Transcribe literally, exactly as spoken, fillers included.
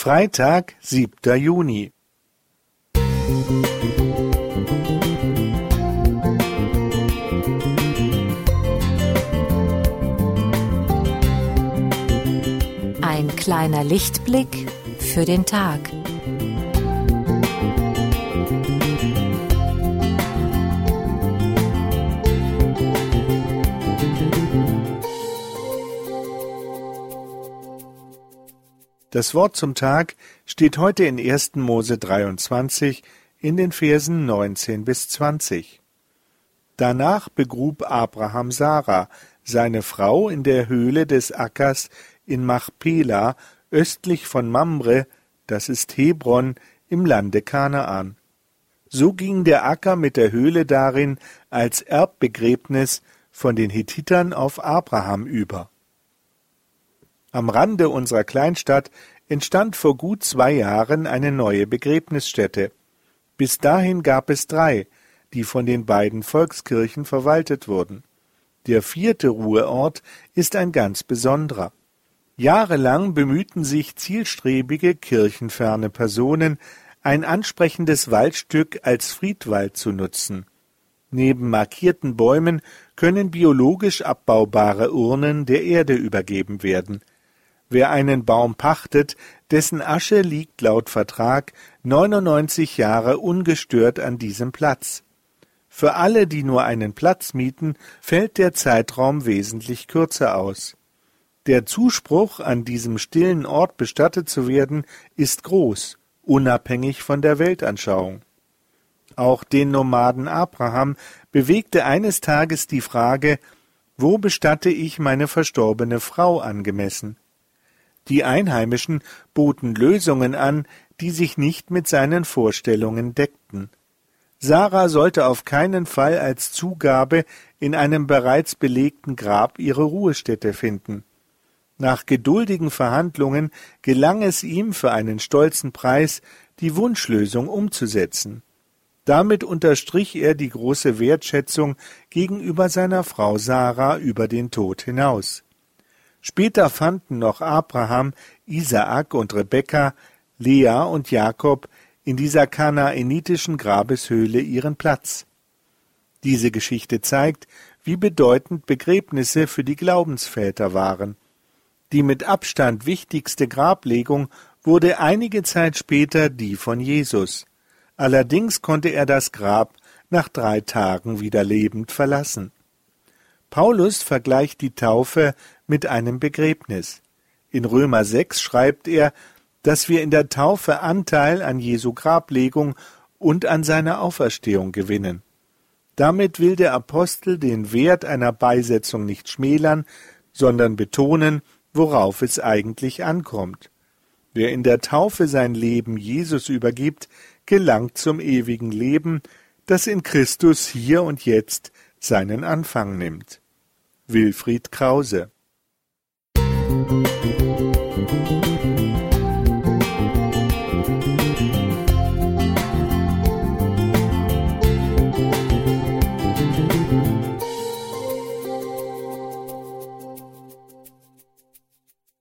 Freitag, siebter Juni. Ein kleiner Lichtblick für den Tag. Das Wort zum Tag steht heute in ersten Mose dreiundzwanzig in den Versen neunzehn bis zwanzig. Danach begrub Abraham Sarah, seine Frau, in der Höhle des Ackers in Machpela, östlich von Mamre, das ist Hebron, im Lande Kanaan. So ging der Acker mit der Höhle darin als Erbbegräbnis von den Hethitern auf Abraham über. Am Rande unserer Kleinstadt entstand vor gut zwei Jahren eine neue Begräbnisstätte. Bis dahin gab es drei, die von den beiden Volkskirchen verwaltet wurden. Der vierte Ruheort ist ein ganz besonderer. Jahrelang bemühten sich zielstrebige, kirchenferne Personen, ein ansprechendes Waldstück als Friedwald zu nutzen. Neben markierten Bäumen können biologisch abbaubare Urnen der Erde übergeben werden. Wer einen Baum pachtet, dessen Asche liegt laut Vertrag neunundneunzig Jahre ungestört an diesem Platz. Für alle, die nur einen Platz mieten, fällt der Zeitraum wesentlich kürzer aus. Der Zuspruch, an diesem stillen Ort bestattet zu werden, ist groß, unabhängig von der Weltanschauung. Auch den Nomaden Abraham bewegte eines Tages die Frage, wo bestatte ich meine verstorbene Frau angemessen? Die Einheimischen boten Lösungen an, die sich nicht mit seinen Vorstellungen deckten. Sarah sollte auf keinen Fall als Zugabe in einem bereits belegten Grab ihre Ruhestätte finden. Nach geduldigen Verhandlungen gelang es ihm für einen stolzen Preis, die Wunschlösung umzusetzen. Damit unterstrich er die große Wertschätzung gegenüber seiner Frau Sarah über den Tod hinaus. Später fanden noch Abraham, Isaak und Rebekka, Lea und Jakob in dieser kanaanitischen Grabeshöhle ihren Platz. Diese Geschichte zeigt, wie bedeutend Begräbnisse für die Glaubensväter waren. Die mit Abstand wichtigste Grablegung wurde einige Zeit später die von Jesus. Allerdings konnte er das Grab nach drei Tagen wieder lebend verlassen. Paulus vergleicht die Taufe mit einem Begräbnis. In Römer sechs schreibt er, dass wir in der Taufe Anteil an Jesu Grablegung und an seiner Auferstehung gewinnen. Damit will der Apostel den Wert einer Beisetzung nicht schmälern, sondern betonen, worauf es eigentlich ankommt. Wer in der Taufe sein Leben Jesus übergibt, gelangt zum ewigen Leben, das in Christus hier und jetzt seinen Anfang nimmt. Wilfried Krause.